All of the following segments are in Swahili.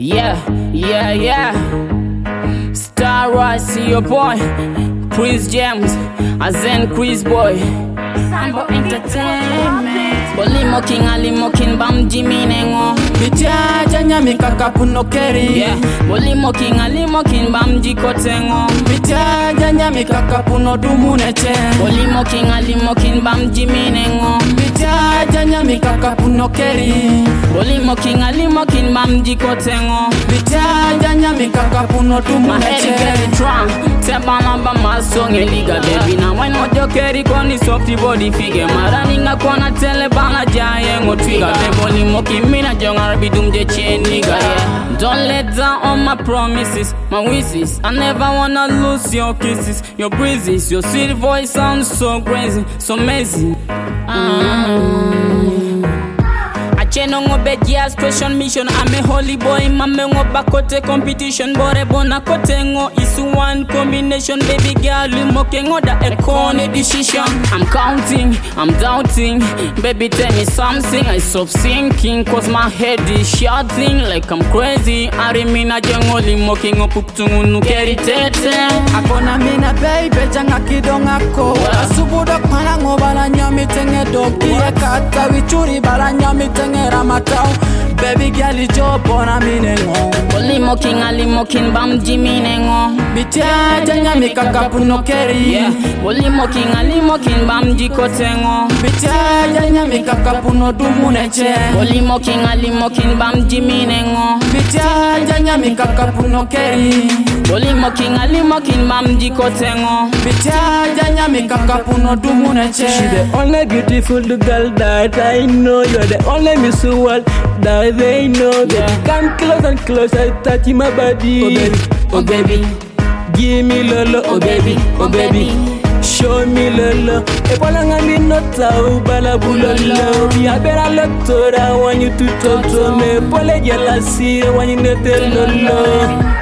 Yeah. Star Rise, see your boy, Prince James, Azen Chris Boy, Sambo Entertainment. Bolimo king alimo king bam Jimmy nengo. Bitia janya mikaka puno keri. Yeah. Bolimo king alimo king bam jikotengo. Bitia janya mikaka puno dumuneche. Bolimo king alimo king bam Jimmy nengo. Bitia janya mikaka puno keri. Bolimo king alimo king bam jikotengo. Bitia janya mikaka puno dumuneche. Tebana ba masong eliga baby na why not your carry koni softy body figure maraninga kona tele bana jaye ngotwiga beboli moki mina jonga bidum je chain nigga yeah. Don't let down on my promises, my wishes. I never wanna lose your kisses, your breezes, your sweet voice sounds so crazy, so amazing. Cheno ngobe jazz question mission. I'm a holy boy, mame ngoba kote competition. Bore bona kote ngo isu one combination. Baby girl, limoke ngoda ekone decision. I'm counting, I'm doubting. Baby tell me something, I stop thinking. Cause my head is shouting like I'm crazy. Arimina jengo limoke ngopuktungu nukeri tete. Akona mina baby janga kidongako. Asubudok mana ngobala nyami tenge doki. Kata wichuri bala nyami tenge ramatao. Baby girl ijo bona minengo. Bolimo king alimo king bam Jimmy nengo. Bitia janya mikaka puno keri. Yeah. Bolimo king alimo king bam jikotengo. Bitia janya mikaka puno dumuneche. Bolimo king alimo king bam Jimmy nengo. Bitia janya mikaka puno keri. Bolimo king alimo king bam jikotengo. Bitia janya mikaka puno dumuneche. She the only beautiful girl that I know. You're the only Miss World that they know. Yeah. Baby, come close and closer, touching my body. Oh baby, give me lolo. oh baby, oh baby. Show me lolo. Epolanga mi nota ubala bulolo. Be a better doctor, I want you to talk to me. Pole jealousy, I want you to tell lolo.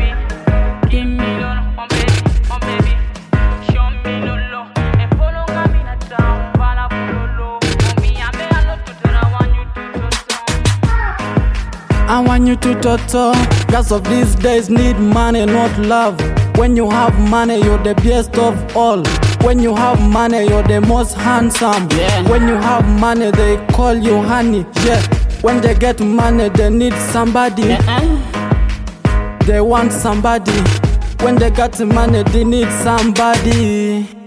I want you to toto. Girls of these days need money, not love. When you have money, you're the best of all. When you have money, you're the most handsome. Yeah. When you have money, they call you honey. Yeah. When they get money, they need somebody. They want somebody. When they got money, they need somebody.